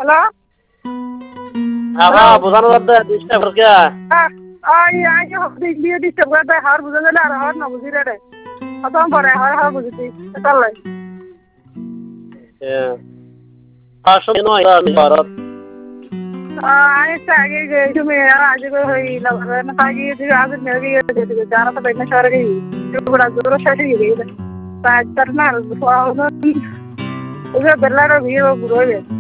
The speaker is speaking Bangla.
হ্যালো আবা বোঝানো যাবে ডিস্টার্ব করে আই দিয়ে ডিস্টার্ব করে দেয় হার বুঝে গেলে আর হার না বুঝি রে অত পরে হার বুঝিছি চল আসলে নয় ভারত आगे गए जो मेरा आज को हुई लगा ना ताकि ये आज मेरे लिए दे दे जाना तो बैठना चाह रही जो बड़ा जोर से ही गई तो आज करना उसे बेला रो भी वो बुरो है